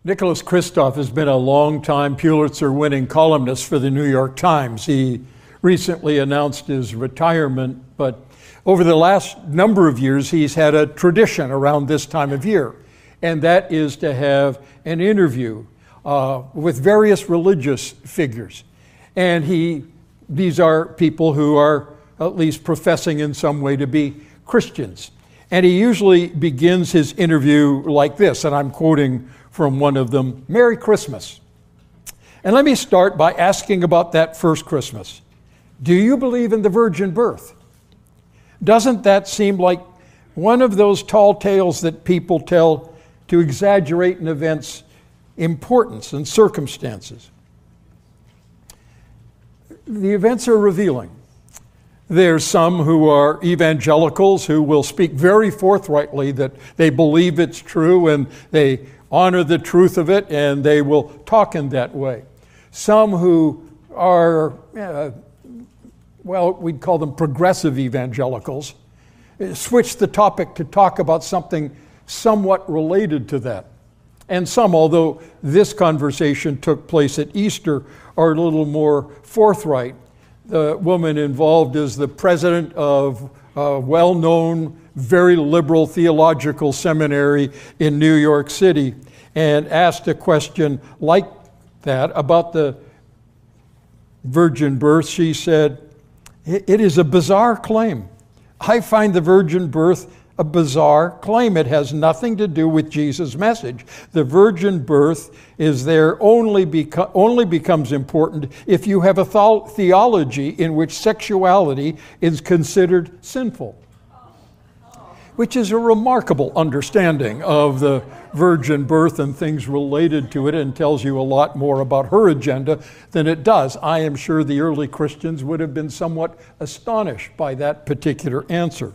Nicholas Kristof has been a long-time Pulitzer-winning columnist for the New York Times. He recently announced his retirement, but over the last number of years, he's had a tradition around this time of year, and that is to have an interview with various religious figures. And these are people who are at least professing in some way to be Christians. And he usually begins his interview like this, and I'm quoting from one of them: "Merry Christmas. And let me start by asking about that first Christmas. Do you believe in the virgin birth? Doesn't that seem like one of those tall tales that people tell to exaggerate an event's importance and circumstances?" The events are revealing. There's some who are evangelicals who will speak very forthrightly that they believe it's true and they honor the truth of it, and they will talk in that way. Some who are, we'd call them progressive evangelicals, switch the topic to talk about something somewhat related to that. And some, although this conversation took place at Easter, are a little more forthright. The woman involved is the president of a well-known, very liberal theological seminary in New York City, and asked a question like that about the virgin birth. She said, "It is a bizarre claim. I find the virgin birth a bizarre claim. It has nothing to do with Jesus' message. The virgin birth is there only becomes important if you have a theology in which sexuality is considered sinful." Which is a remarkable understanding of the virgin birth and things related to it, and tells you a lot more about her agenda than it does. I am sure the early Christians would have been somewhat astonished by that particular answer.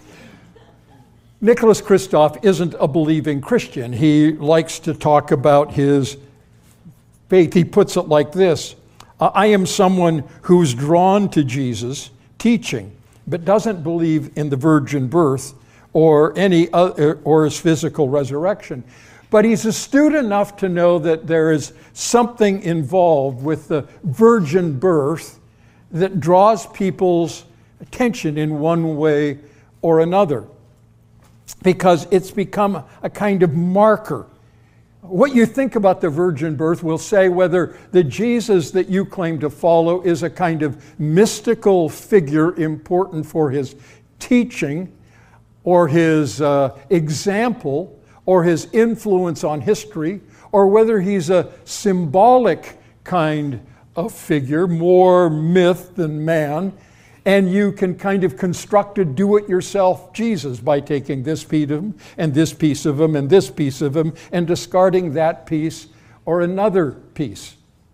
Nicholas Kristof isn't a believing Christian. He likes to talk about his faith. He puts it like this: "I am someone who's drawn to Jesus' teaching, but doesn't believe in the virgin birth or any other, or his physical resurrection. But he's astute enough to know that there is something involved with the virgin birth that draws people's attention in one way or another, because it's become a kind of marker. What you think about the virgin birth will say whether the Jesus that you claim to follow is a kind of mystical figure important for his teaching or his example or his influence on history, or whether he's a symbolic kind of figure, more myth than man, and you can kind of construct a do-it-yourself Jesus by taking this piece of him, and this piece of him, and this piece of him, and discarding that piece or another piece.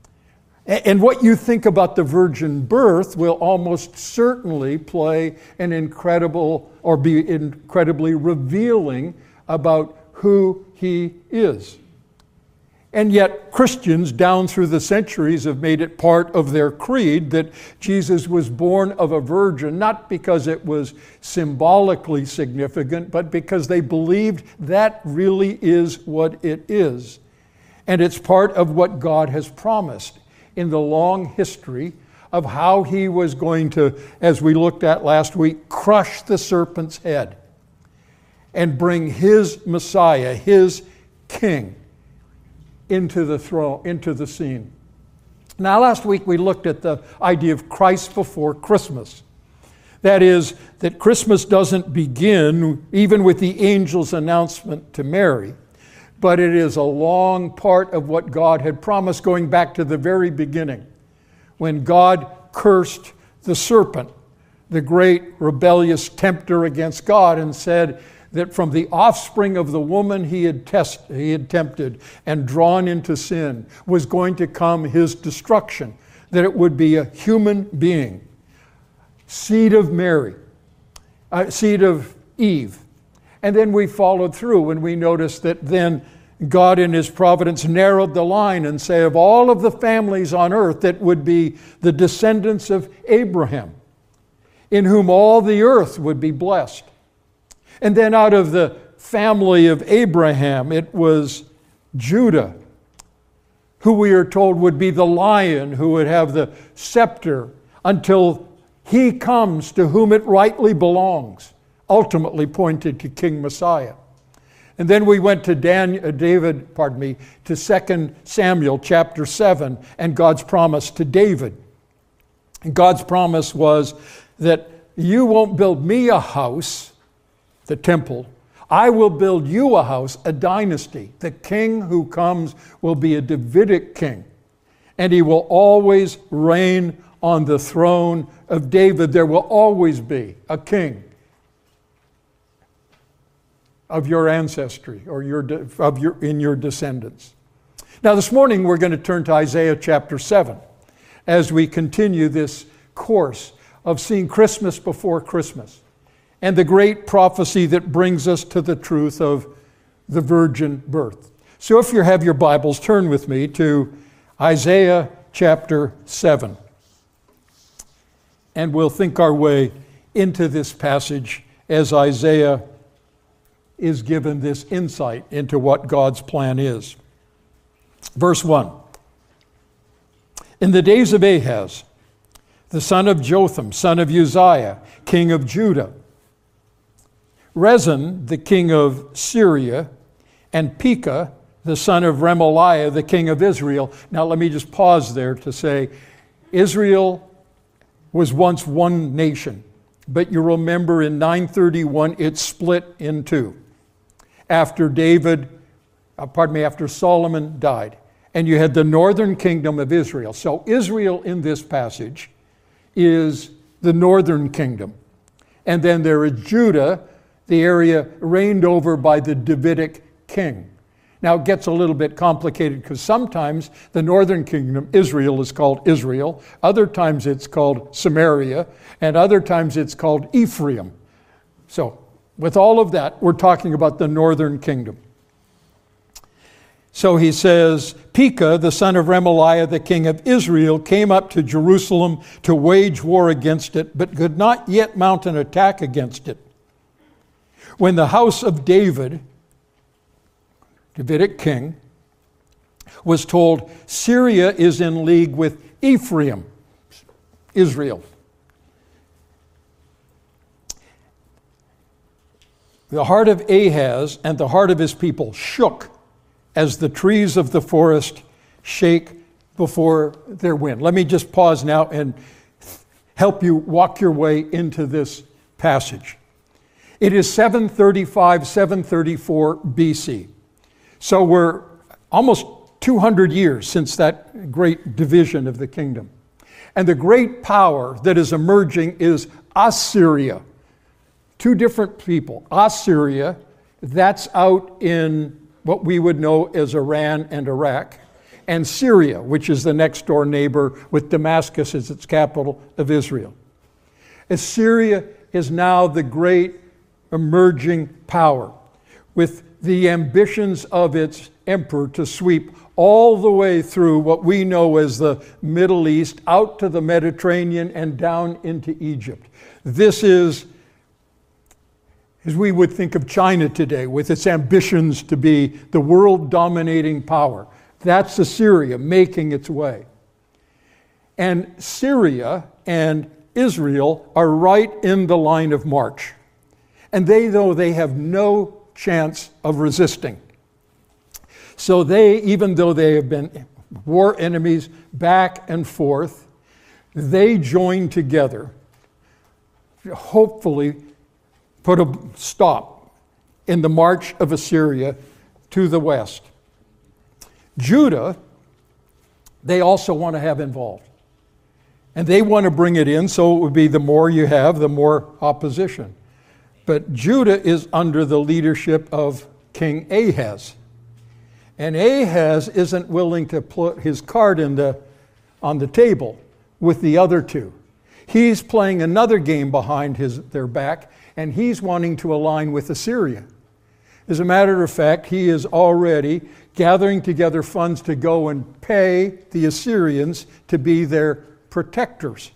And what you think about the virgin birth will almost certainly play an incredible, or be incredibly revealing about who he is. And yet Christians down through the centuries have made it part of their creed that Jesus was born of a virgin, not because it was symbolically significant, but because they believed that really is what it is. And it's part of what God has promised in the long history of how he was going to, as we looked at last week, crush the serpent's head and bring his Messiah, his King, into the throne, into the scene. Now, last week we looked at the idea of Christ before Christmas. That is, that Christmas doesn't begin even with the angel's announcement to Mary, but it is a long part of what God had promised going back to the very beginning, when God cursed the serpent, the great rebellious tempter against God, and said that from the offspring of the woman he had tempted and drawn into sin was going to come his destruction, that it would be a human being, seed of Mary, seed of Eve. And then we followed through and we noticed that then God in his providence narrowed the line and said of all of the families on earth that would be the descendants of Abraham, in whom all the earth would be blessed. And then out of the family of Abraham, it was Judah who we are told would be the lion who would have the scepter until he comes to whom it rightly belongs, ultimately pointed to King Messiah. And then we went to 2 Samuel chapter 7 and God's promise to David. And God's promise was that you won't build me a house, the temple. I will build you a house, a dynasty. The king who comes will be a Davidic king, and he will always reign on the throne of David. There will always be a king of your ancestry or in your descendants. Now this morning we're going to turn to Isaiah chapter 7 as we continue this course of seeing Christmas before Christmas and the great prophecy that brings us to the truth of the virgin birth. So if you have your Bibles, turn with me to Isaiah chapter 7. And we'll think our way into this passage as Isaiah is given this insight into what God's plan is. Verse 1. In the days of Ahaz, the son of Jotham, son of Uzziah, king of Judah, Rezin, the king of Syria, and Pekah, the son of Remaliah, the king of Israel. Now let me just pause there to say, Israel was once one nation, but you remember in 931 it split in two after Solomon died. And you had the northern kingdom of Israel. So Israel in this passage is the northern kingdom. And then there is Judah, the area reigned over by the Davidic king. Now it gets a little bit complicated because sometimes the northern kingdom, Israel, is called Israel. Other times it's called Samaria. And other times it's called Ephraim. So with all of that, we're talking about the northern kingdom. So he says, Pekah, the son of Remaliah, the king of Israel, came up to Jerusalem to wage war against it, but could not yet mount an attack against it. When the house of David, Davidic king, was told, Syria is in league with Ephraim, Israel. The heart of Ahaz and the heart of his people shook as the trees of the forest shake before their wind. Let me just pause now and help you walk your way into this passage. It is 735, 734 BC. So we're almost 200 years since that great division of the kingdom. And the great power that is emerging is Assyria. Two different people. Assyria, that's out in what we would know as Iran and Iraq, and Syria, which is the next door neighbor with Damascus as its capital of Israel. Assyria is now the great emerging power with the ambitions of its emperor to sweep all the way through what we know as the Middle East, out to the Mediterranean and down into Egypt. This is, as we would think of China today, with its ambitions to be the world-dominating power. That's Assyria making its way. And Syria and Israel are right in the line of march. And they have no chance of resisting. So even though they have been war enemies back and forth, they join together, hopefully put a stop in the march of Assyria to the west. Judah, they also want to have involved. And they want to bring it in, so it would be the more you have, the more opposition. But Judah is under the leadership of King Ahaz. And Ahaz isn't willing to put his card on the table with the other two. He's playing another game behind their back, and he's wanting to align with Assyria. As a matter of fact, he is already gathering together funds to go and pay the Assyrians to be their protectors.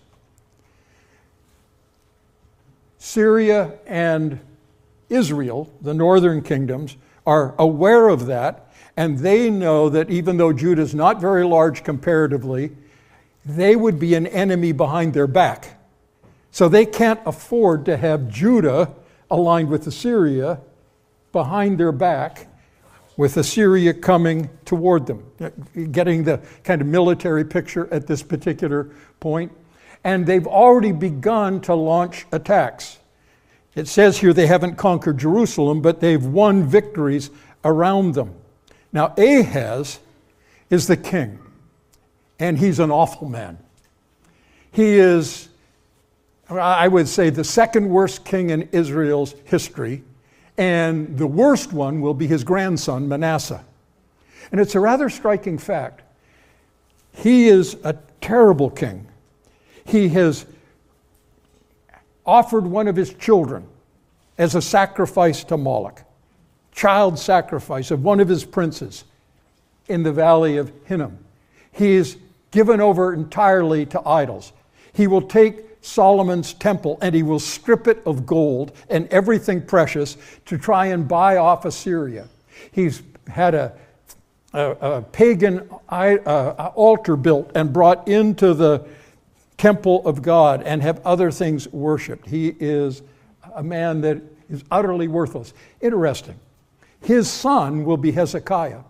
Syria and Israel, the northern kingdoms, are aware of that, And they know that even though Judah is not very large comparatively, they would be an enemy behind their back. So they can't afford to have Judah aligned with Assyria behind their back, with Assyria coming toward them. Getting the kind of military picture at this particular point. And they've already begun to launch attacks. It says here they haven't conquered Jerusalem, but they've won victories around them. Now Ahaz is the king, and he's an awful man. He is, I would say, the second worst king in Israel's history, and the worst one will be his grandson, Manasseh. And it's a rather striking fact. He is a terrible king. He has offered one of his children as a sacrifice to Moloch, child sacrifice of one of his princes in the valley of Hinnom. He is given over entirely to idols. He will take Solomon's temple and he will strip it of gold and everything precious to try and buy off Assyria. He's had a pagan altar built and brought into the temple of God and have other things worshipped. He is a man that is utterly worthless. Interesting. His son will be Hezekiah.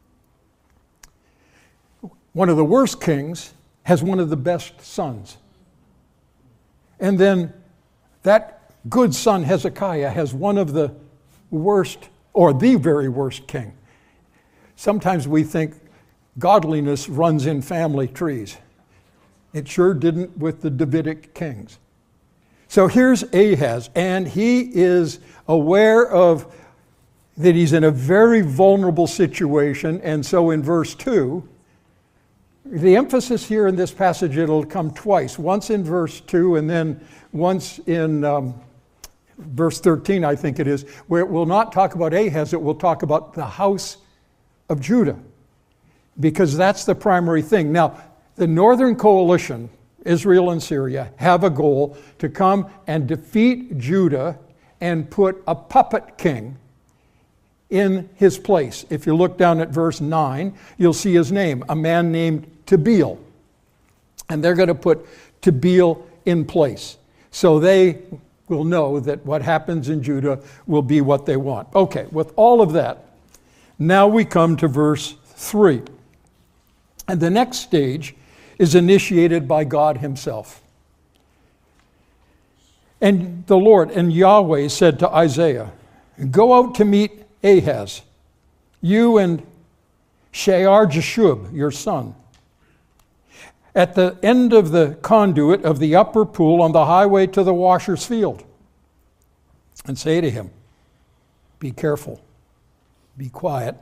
One of the worst kings has one of the best sons. And then that good son Hezekiah has one of the worst, or the very worst king. Sometimes we think godliness runs in family trees. It sure didn't with the Davidic kings. So here's Ahaz, and he is aware of that he's in a very vulnerable situation. And so in verse 2, the emphasis here in this passage, it'll come twice. Once in verse 2 and then once in verse 13, I think it is, where it will not talk about Ahaz, it will talk about the house of Judah, because that's the primary thing. Now, the northern coalition, Israel and Syria, have a goal to come and defeat Judah and put a puppet king in his place. If you look down at verse 9, you'll see his name, a man named Tabeel. And they're going to put Tabeel in place. So they will know that what happens in Judah will be what they want. Okay, with all of that, now we come to verse 3. And the next stage is initiated by God himself. And the Lord and Yahweh said to Isaiah, "Go out to meet Ahaz, you and Shear-Jashub, your son, at the end of the conduit of the upper pool on the highway to the washer's field, and say to him, be careful, be quiet,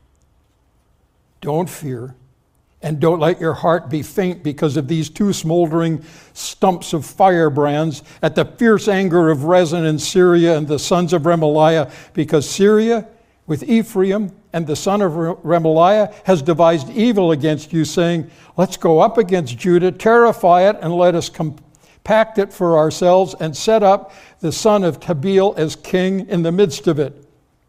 don't fear, and don't let your heart be faint because of these two smoldering stumps of firebrands at the fierce anger of Rezin and Syria and the sons of Remaliah, because Syria with Ephraim and the son of Remaliah has devised evil against you, saying, let's go up against Judah, terrify it, and let us compact it for ourselves, and set up the son of Tabeel as king in the midst of it.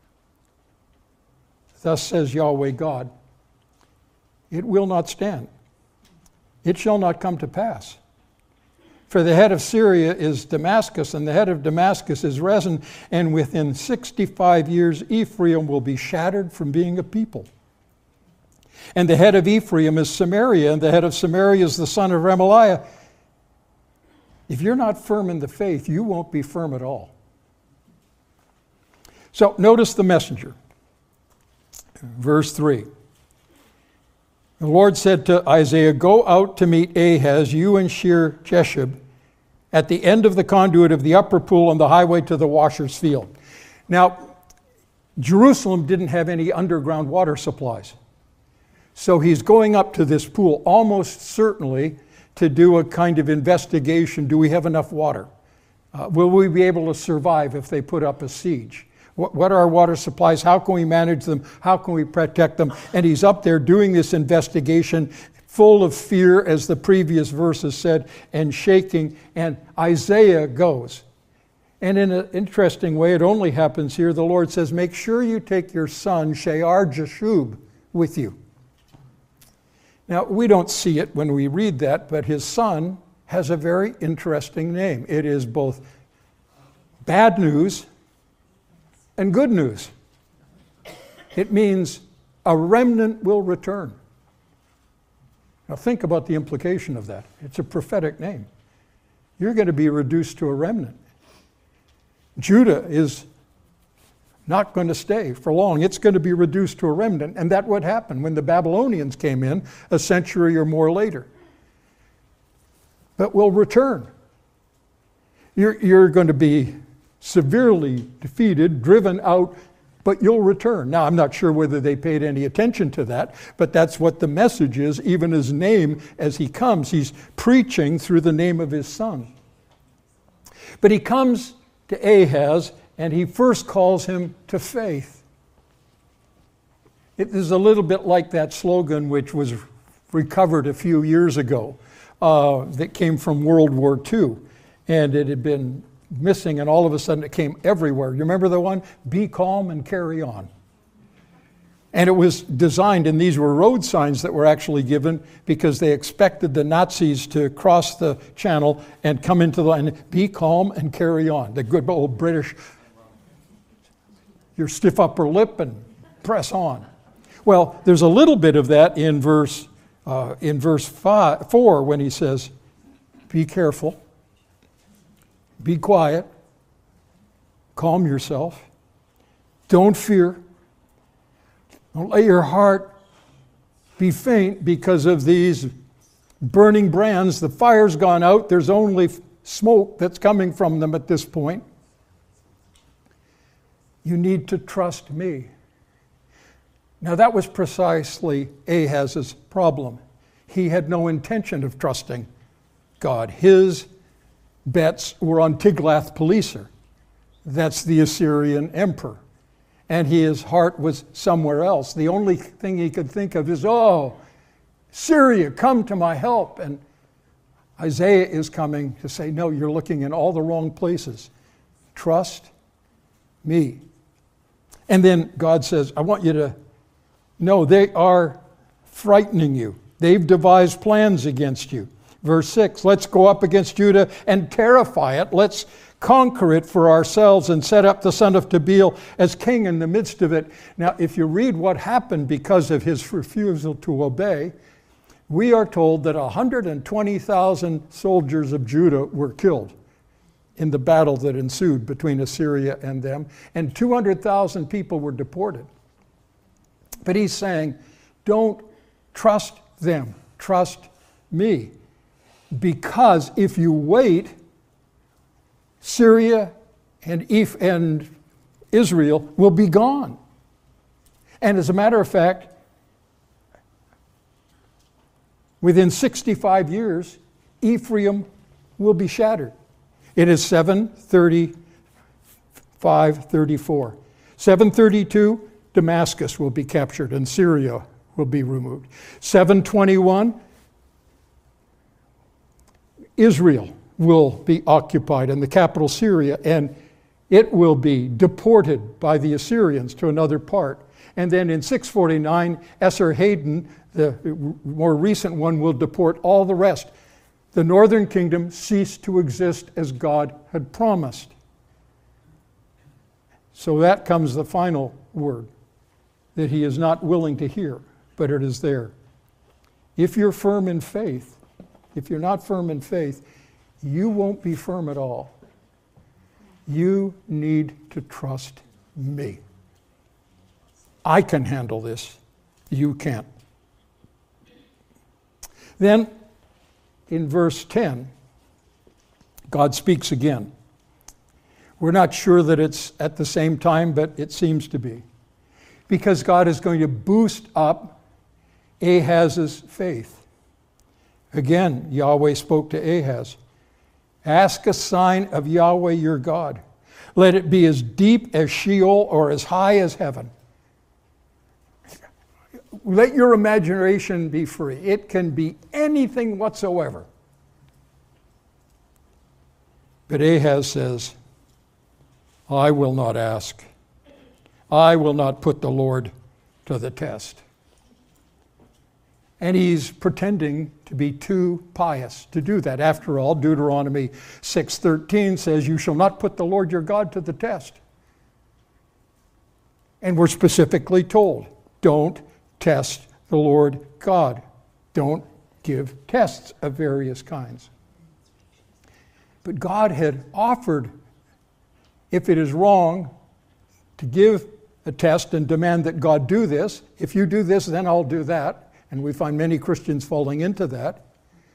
Thus says Yahweh God, it will not stand. It shall not come to pass. For the head of Syria is Damascus, and the head of Damascus is Rezin, and within 65 years Ephraim will be shattered from being a people. And the head of Ephraim is Samaria, and the head of Samaria is the son of Remaliah. If you're not firm in the faith, you won't be firm at all. So notice the messenger. Verse 3. The Lord said to Isaiah, go out to meet Ahaz, you and Shear-Jashub, at the end of the conduit of the upper pool on the highway to the washer's field. Now, Jerusalem didn't have any underground water supplies. So he's going up to this pool almost certainly to do a kind of investigation. Do we have enough water? Will we be able to survive if they put up a siege? What are our water supplies? How can we manage them? How can we protect them? And he's up there doing this investigation, full of fear, as the previous verses said, and shaking. And Isaiah goes. And in an interesting way, it only happens here. The Lord says, make sure you take your son, Shear-Jashub, with you. Now, we don't see it when we read that, but his son has a very interesting name. It is both bad news and good news. It means a remnant will return. Now think about the implication of that. It's a prophetic name. You're going to be reduced to a remnant. Judah is not going to stay for long. It's going to be reduced to a remnant. And that would happen when the Babylonians came in a century or more later. But will return. You're going to be severely defeated, driven out, but you'll return. Now, I'm not sure whether they paid any attention to that, but that's what the message is. Even his name, as he comes, he's preaching through the name of his son. But he comes to Ahaz, and he first calls him to faith. It is a little bit like that slogan which was recovered a few years ago that came from World War II, and it had been missing, and all of a sudden it came everywhere. You remember the one? Be calm and carry on. And it was designed, and these were road signs that were actually given because they expected the Nazis to cross the channel and come into the line. Be calm and carry on. The good old British, your stiff upper lip and press on. Well, there's a little bit of that in verse 4 when he says, be careful. Be quiet. Calm yourself. Don't fear. Don't let your heart be faint because of these burning brands. The fire's gone out. There's only smoke that's coming from them at this point. You need to trust me. Now that was precisely Ahaz's problem. He had no intention of trusting God. His bets were on Tiglath-Pileser. That's the Assyrian emperor. And his heart was somewhere else. The only thing he could think of is, oh, Syria, come to my help. And Isaiah is coming to say, no, you're looking in all the wrong places. Trust me. And then God says, I want you to know they are frightening you. They've devised plans against you. Verse 6, let's go up against Judah and terrify it. Let's conquer it for ourselves and set up the son of Tabeel as king in the midst of it. Now, if you read what happened because of his refusal to obey, we are told that 120,000 soldiers of Judah were killed in the battle that ensued between Assyria and them, and 200,000 people were deported. But he's saying, don't trust them, trust me. Because if you wait, Syria and Israel will be gone. And as a matter of fact, within 65 years, Ephraim will be shattered. It is 735-34. 732, Damascus will be captured and Syria will be removed. 721, Israel will be occupied and the capital Syria, and it will be deported by the Assyrians to another part. And then in 649, Esarhaddon, the more recent one, will deport all the rest. The northern kingdom ceased to exist as God had promised. So that comes the final word that he is not willing to hear, but it is there. If you're firm in faith, if you're not firm in faith, you won't be firm at all. You need to trust me. I can handle this. You can't. Then, in verse 10, God speaks again. We're not sure that it's at the same time, but it seems to be. Because God is going to boost up Ahaz's faith. Again, Yahweh spoke to Ahaz. Ask a sign of Yahweh your God. Let it be as deep as Sheol or as high as heaven. Let your imagination be free. It can be anything whatsoever. But Ahaz says, I will not ask. I will not put the Lord to the test. And he's pretending to be too pious to do that. After all, Deuteronomy 6:13 says, "You shall not put the Lord your God to the test." And we're specifically told, don't test the Lord God. Don't give tests of various kinds. But God had offered, if it is wrong, to give a test and demand that God do this. If you do this, then I'll do that. And we find many Christians falling into that.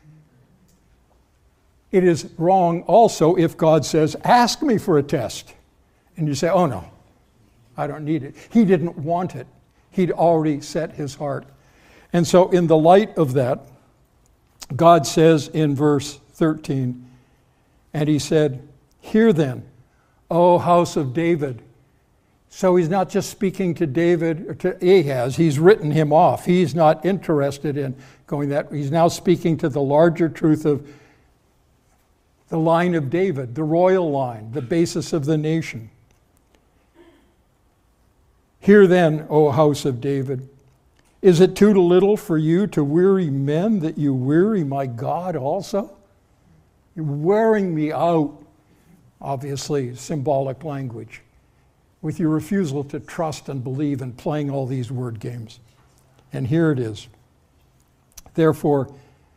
It is wrong also if God says, ask me for a test. And you say, oh no, I don't need it. He didn't want it. He'd already set his heart. And so in the light of that, God says in verse 13, and he said, hear then, O house of David. So he's not just speaking to David or to Ahaz. He's written him off. He's not interested in going that. He's now speaking to the larger truth of the line of David, the royal line, the basis of the nation. Hear then, O house of David, is it too little for you to weary men that you weary my God also? You're wearing me out, obviously symbolic language, with your refusal to trust and believe and playing all these word games. And here it is. Therefore,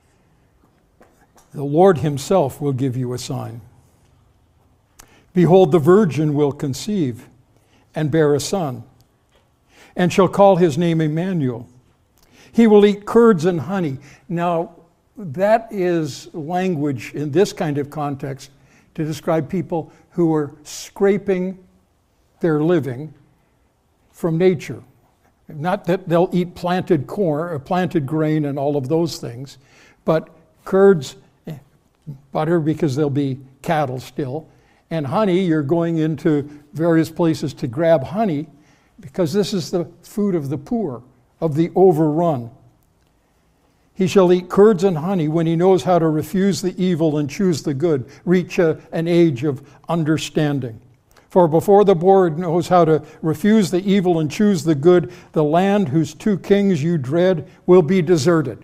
the Lord himself will give you a sign. Behold, the virgin will conceive and bear a son, and shall call his name Emmanuel. He will eat curds and honey. Now, that is language in this kind of context to describe people who are scraping their living from nature. Not that they'll eat planted corn or planted grain and all of those things, but curds, butter because there'll be cattle still, and honey, you're going into various places to grab honey because this is the food of the poor, of the overrun. He shall eat curds and honey when he knows how to refuse the evil and choose the good, reach an age of understanding. For before the board knows how to refuse the evil and choose the good, the land whose two kings you dread will be deserted.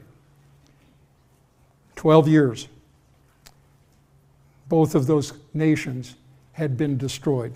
12 years. Both of those nations had been destroyed.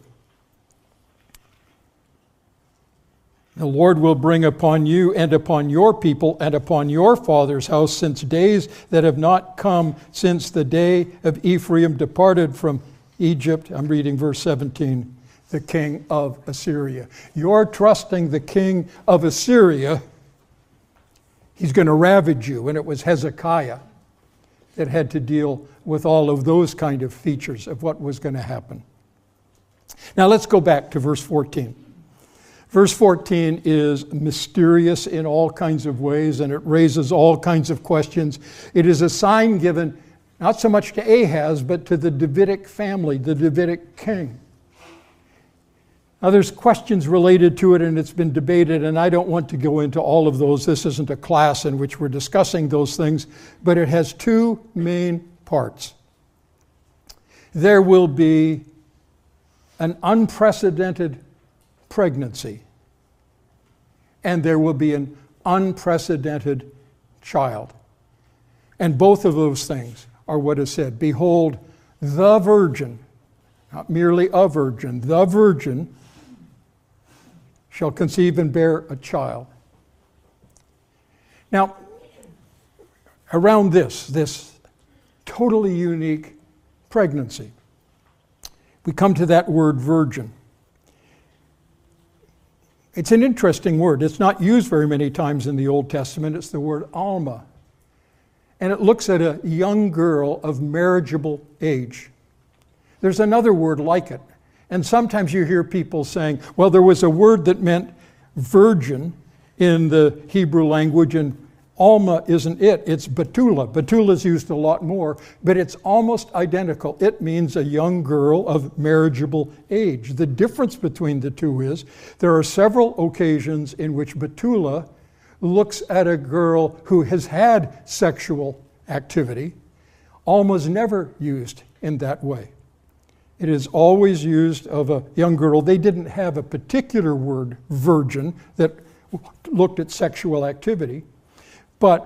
The Lord will bring upon you and upon your people and upon your father's house since days that have not come since the day of Ephraim departed from Egypt. I'm reading verse 17. The king of Assyria. You're trusting the king of Assyria. He's going to ravage you. And it was Hezekiah that had to deal with all of those kind of features of what was going to happen. Now let's go back to verse 14. Verse 14 is mysterious in all kinds of ways, and it raises all kinds of questions. It is a sign given not so much to Ahaz, but to the Davidic family, the Davidic king. Now there's questions related to it, and it's been debated, and I don't want to go into all of those. This isn't a class in which we're discussing those things, but it has two main parts. There will be an unprecedented pregnancy, and there will be an unprecedented child. And both of those things are what is said. Behold, the virgin, not merely a virgin, the virgin shall conceive and bear a child. Now, around this totally unique pregnancy, we come to that word virgin. It's an interesting word. It's not used very many times in the Old Testament. It's the word Alma. And it looks at a young girl of marriageable age. There's another word like it. And sometimes you hear people saying, well, there was a word that meant virgin in the Hebrew language, and Alma isn't it. It's Betula. Betula is used a lot more, but it's almost identical. It means a young girl of marriageable age. The difference between the two is there are several occasions in which Betula looks at a girl who has had sexual activity. Alma's never used in that way. It is always used of a young girl. They didn't have a particular word, virgin, that looked at sexual activity. But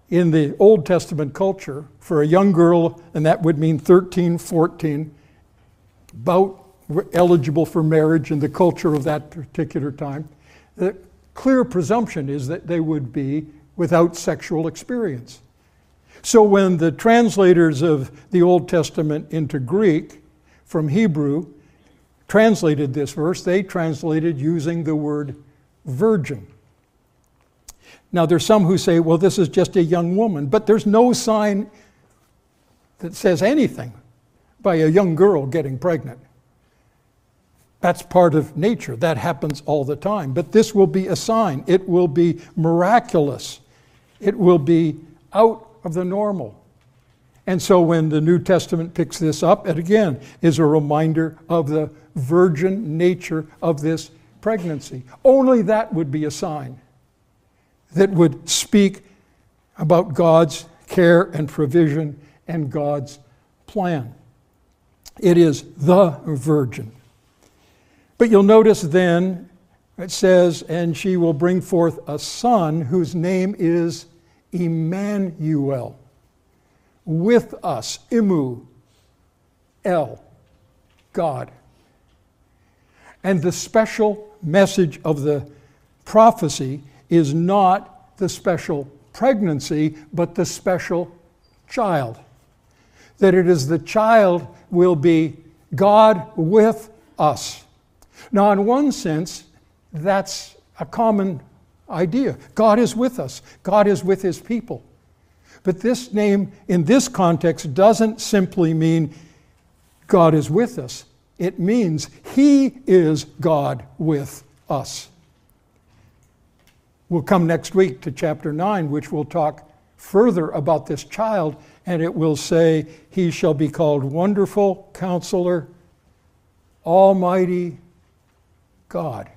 in the Old Testament culture, for a young girl, and that would mean 13, 14, about eligible for marriage in the culture of that particular time, the clear presumption is that they would be without sexual experience. So when the translators of the Old Testament into Greek from Hebrew translated this verse, they translated using the word virgin. Now there's some who say, well, this is just a young woman, but there's no sign that says anything by a young girl getting pregnant. That's part of nature. That happens all the time. But this will be a sign. It will be miraculous. It will be out of the normal. And so when the New Testament picks this up, it again is a reminder of the virgin nature of this pregnancy. Only that would be a sign that would speak about God's care and provision and God's plan. It is the virgin. But you'll notice then it says, and she will bring forth a son whose name is Emmanuel. With us, Immu, El, God. And the special message of the prophecy is not the special pregnancy, but the special child. That it is the child will be God with us. Now, in one sense, that's a common idea. God is with us. God is with his people. But this name, in this context, doesn't simply mean God is with us. It means he is God with us. We'll come next week to chapter 9, which will talk further about this child, and it will say, he shall be called Wonderful Counselor, Almighty God.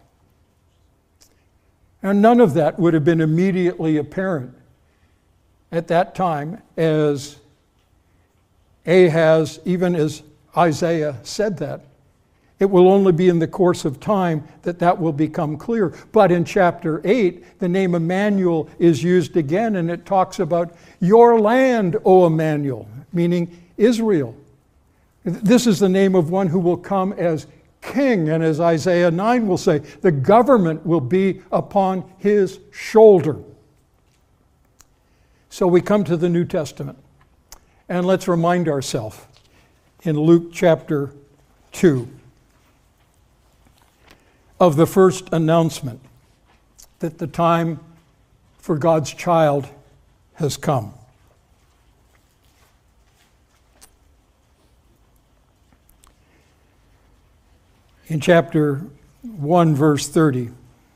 And none of that would have been immediately apparent at that time, as Ahaz, even as Isaiah said that. It will only be in the course of time that that will become clear. But in chapter 8, the name Emmanuel is used again, and it talks about your land, O Emmanuel, meaning Israel. This is the name of one who will come as king, and as Isaiah 9 will say, the government will be upon his shoulder. So we come to the New Testament, and let's remind ourselves in Luke chapter 2 of the first announcement that the time for God's child has come. In chapter 1, verse 30,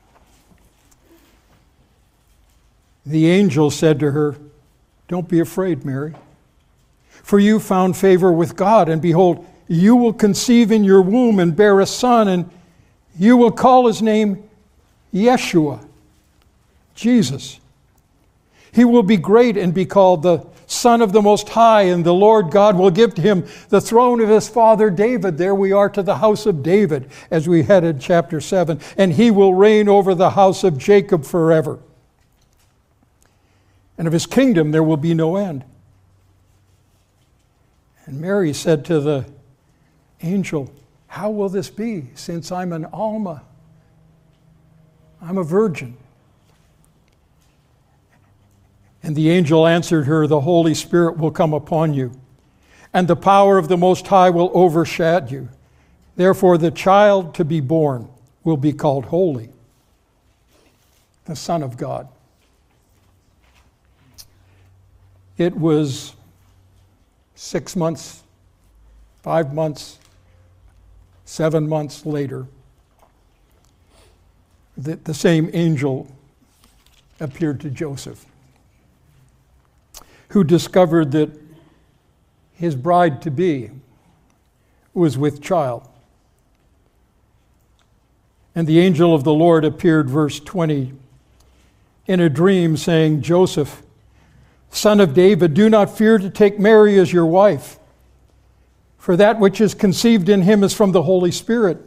the angel said to her, don't be afraid, Mary, for you found favor with God, and behold, you will conceive in your womb and bear a son, and you will call his name Yeshua, Jesus. He will be great and be called the Son of the Most High, and the Lord God will give to him the throne of his father David. There we are to the house of David as we head in chapter 7. And he will reign over the house of Jacob forever. And of his kingdom there will be no end. And Mary said to the angel, how will this be, since I'm an Alma? I'm a virgin. And the angel answered her, the Holy Spirit will come upon you, and the power of the Most High will overshadow you. Therefore, the child to be born will be called Holy, the Son of God. It was 6 months, 5 months, 7 months later that the same angel appeared to Joseph, who discovered that his bride-to-be was with child. And the angel of the Lord appeared, verse 20, in a dream, saying, Joseph, son of David, do not fear to take Mary as your wife, for that which is conceived in him is from the Holy Spirit.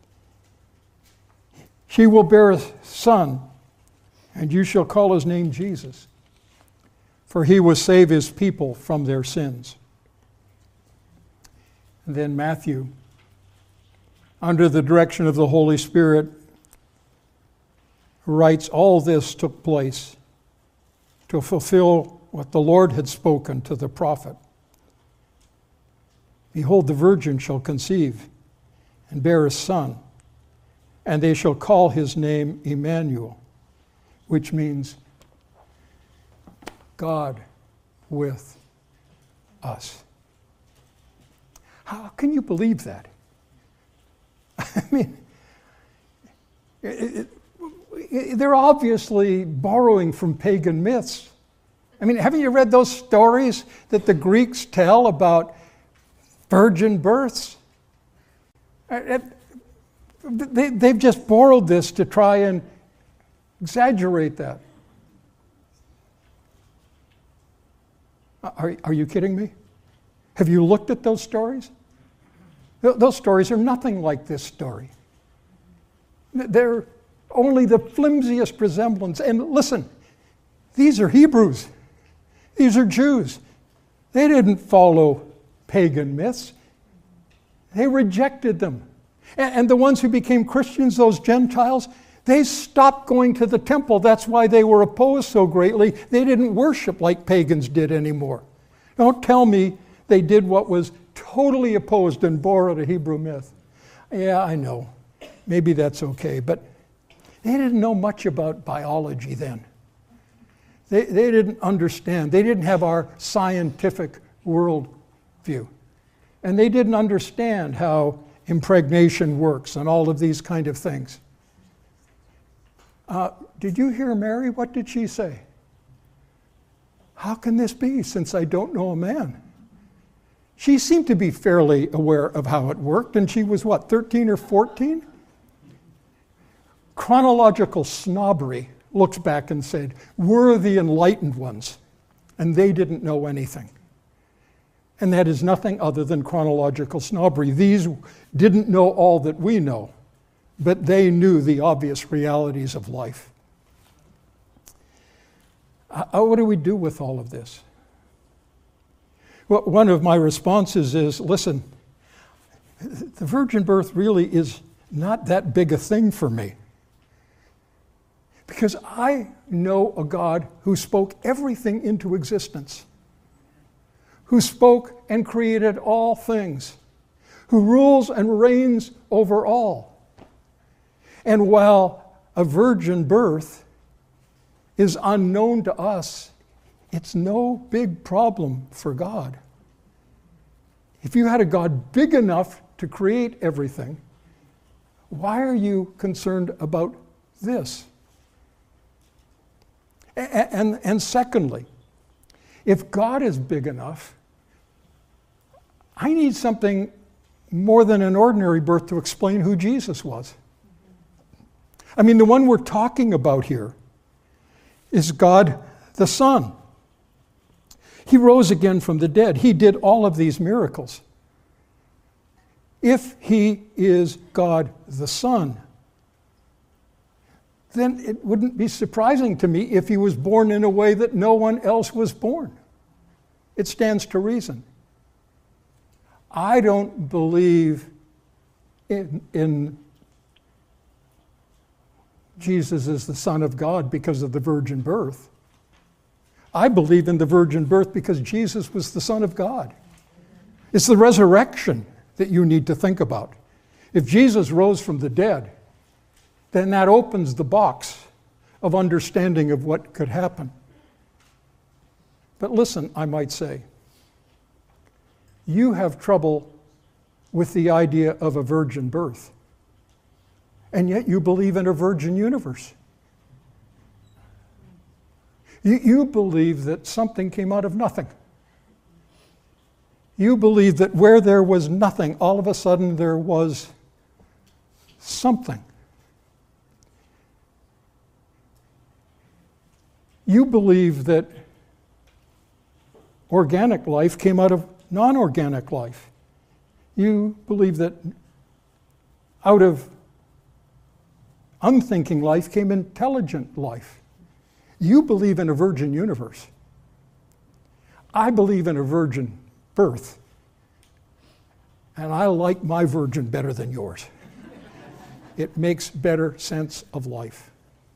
She will bear a son, and you shall call his name Jesus. for he will save his people from their sins. And then Matthew, under the direction of the Holy Spirit, writes, all this took place to fulfill what the Lord had spoken to the prophet. Behold, the virgin shall conceive and bear a son, and they shall call his name Emmanuel, which means God with us. How can you believe that? I mean, they're obviously borrowing from pagan myths. I mean, haven't you read those stories that the Greeks tell about virgin births? They've just borrowed this to try and exaggerate that. Are you kidding me? Have you looked at those stories? Those stories are nothing like this story. They're only the flimsiest resemblance. And listen, these are Hebrews. These are Jews. They didn't follow pagan myths. They rejected them. And the ones who became Christians, those Gentiles, they stopped going to the temple. That's why they were opposed so greatly. They didn't worship like pagans did anymore. Don't tell me they did what was totally opposed and borrowed a Hebrew myth. Yeah, I know. Maybe that's okay. But they didn't know much about biology then. They didn't understand. They didn't have our scientific worldview. And they didn't understand how impregnation works and all of these kind of things. Did you hear Mary? What did she say? How can this be, since I don't know a man? She seemed to be fairly aware of how it worked, and she was, 13 or 14? Chronological snobbery looks back and said, we're the enlightened ones, and they didn't know anything. And that is nothing other than chronological snobbery. These didn't know all that we know, but they knew the obvious realities of life. What do we do with all of this? Well, one of my responses is, listen, the virgin birth really is not that big a thing for me. Because I know a God who spoke everything into existence, who spoke and created all things, who rules and reigns over all. And while a virgin birth is unknown to us, it's no big problem for God. If you had a God big enough to create everything, why are you concerned about this? And secondly, if God is big enough, I need something more than an ordinary birth to explain who Jesus was. I mean, the one we're talking about here is God the Son. He rose again from the dead. He did all of these miracles. If he is God the Son, then it wouldn't be surprising to me if he was born in a way that no one else was born. It stands to reason. I don't believe in Jesus as the Son of God because of the virgin birth. I believe in the virgin birth because Jesus was the Son of God. It's the resurrection that you need to think about. If Jesus rose from the dead, then that opens the box of understanding of what could happen. But listen, I might say, you have trouble with the idea of a virgin birth, and yet you believe in a virgin universe. You believe that something came out of nothing. You believe that where there was nothing, all of a sudden there was something. You believe that organic life came out of non-organic life. You believe that out of unthinking life came intelligent life. You believe in a virgin universe. I believe in a virgin birth, and I like my virgin better than yours. It makes better sense of life.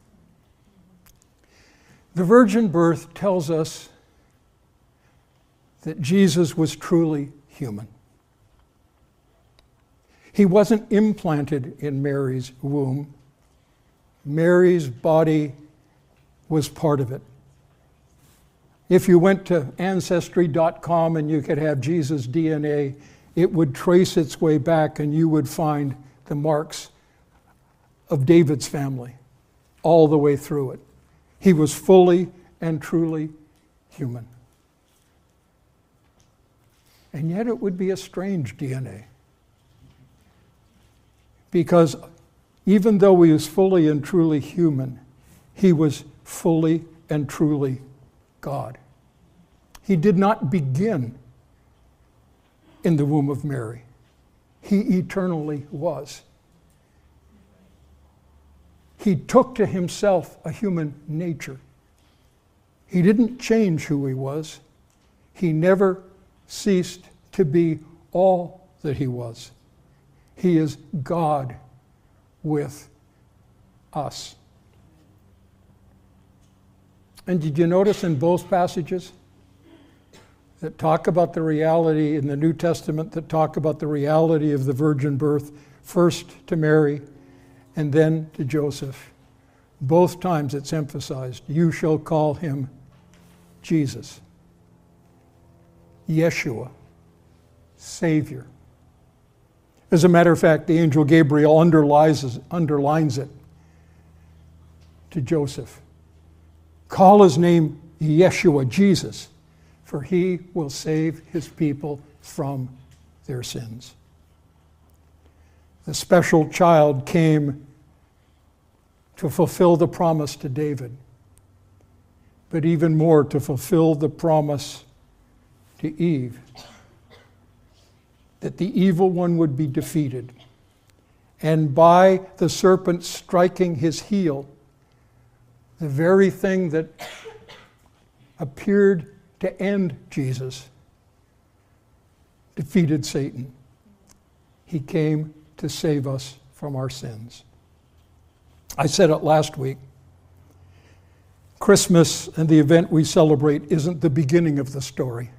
The virgin birth tells us that Jesus was truly human. He wasn't implanted in Mary's womb. Mary's body was part of it. If you went to Ancestry.com and you could have Jesus' DNA, it would trace its way back and you would find the marks of David's family all the way through it. He was fully and truly human. And yet it would be a strange DNA. Because even though he was fully and truly human, he was fully and truly God. He did not begin in the womb of Mary. He eternally was. He took to himself a human nature. He didn't change who he was. He never ceased to be all that he was. He is God with us. And did you notice in both passages that talk about the reality in the New Testament, that talk about the reality of the virgin birth, first to Mary and then to Joseph? Both times it's emphasized, you shall call him Jesus, Yeshua, Savior. As a matter of fact, the angel Gabriel underlines it to Joseph. Call his name Yeshua, Jesus, for he will save his people from their sins. The special child came to fulfill the promise to David, but even more to fulfill the promise to Eve, that the evil one would be defeated. And by the serpent striking his heel, the very thing that appeared to end Jesus defeated Satan. He came to save us from our sins. I said it last week. Christmas and the event we celebrate isn't the beginning of the story.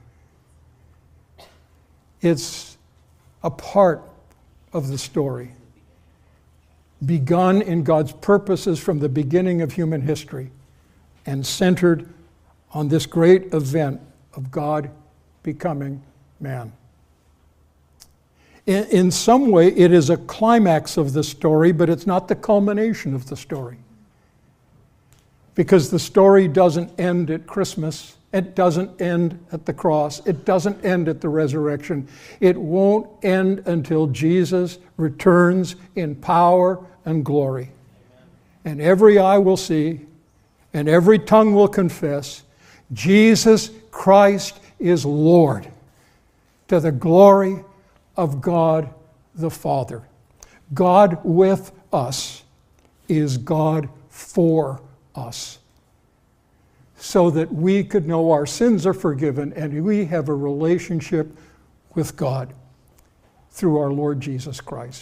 It's a part of the story, begun in God's purposes from the beginning of human history and centered on this great event of God becoming man. In some way, it is a climax of the story, but it's not the culmination of the story. Because the story doesn't end at Christmas. It doesn't end at the cross. It doesn't end at the resurrection. It won't end until Jesus returns in power and glory. And every eye will see, and every tongue will confess, Jesus Christ is Lord, to the glory of God the Father. God with us is God for us, so that we could know our sins are forgiven and we have a relationship with God through our Lord Jesus Christ.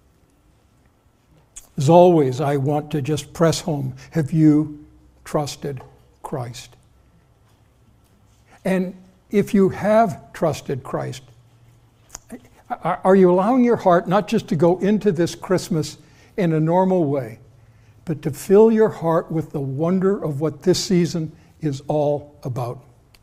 As always, I want to just press home, have you trusted Christ? And if you have trusted Christ, are you allowing your heart not just to go into this Christmas in a normal way, but to fill your heart with the wonder of what this season is all about?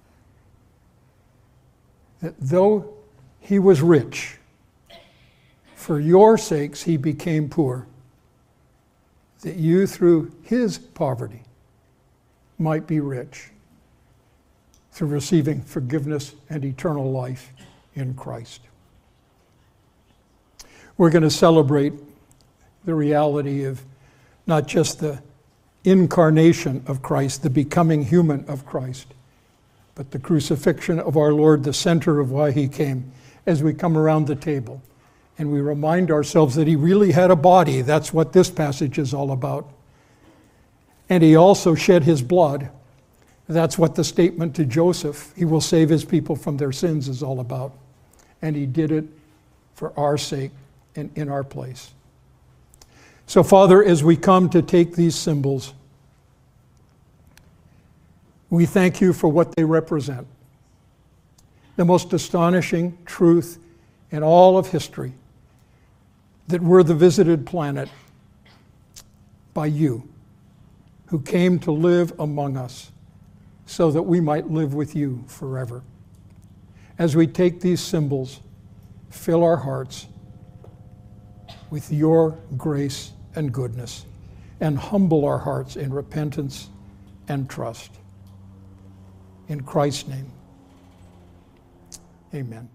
That though he was rich, for your sakes he became poor, that you through his poverty might be rich through receiving forgiveness and eternal life in Christ. We're going to celebrate the reality of not just the incarnation of Christ, the becoming human of Christ, but the crucifixion of our Lord, the center of why he came, as we come around the table and we remind ourselves that he really had a body. That's what this passage is all about. And he also shed his blood That's what the statement to Joseph, he will save his people from their sins, is all about. And he did it for our sake and in our place. So, Father, as we come to take these symbols, we thank you for what they represent. The most astonishing truth in all of history, that we're the visited planet by you, who came to live among us so that we might live with you forever. As we take these symbols, fill our hearts with your grace and goodness, and humble our hearts in repentance and trust. In Christ's name, amen.